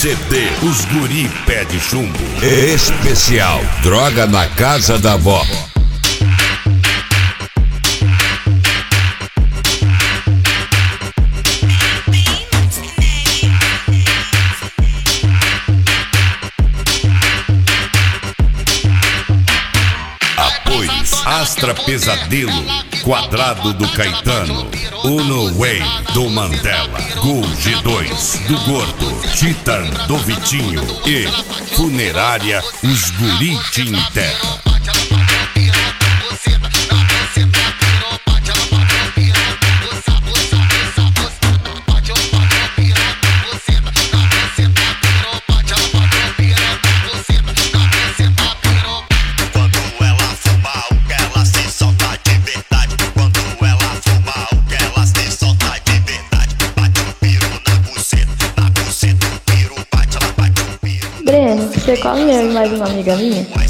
CD Os Guri Pé de Chumbo. Especial Droga na Casa da Vó. Astra Pesadelo, Quadrado do Caetano, Uno Way do Mandela, Gol G2 do Gordo, Titan do Vitinho e Funerária Os Guri Tim Terra. Breno, você come eu e mais uma amiga minha?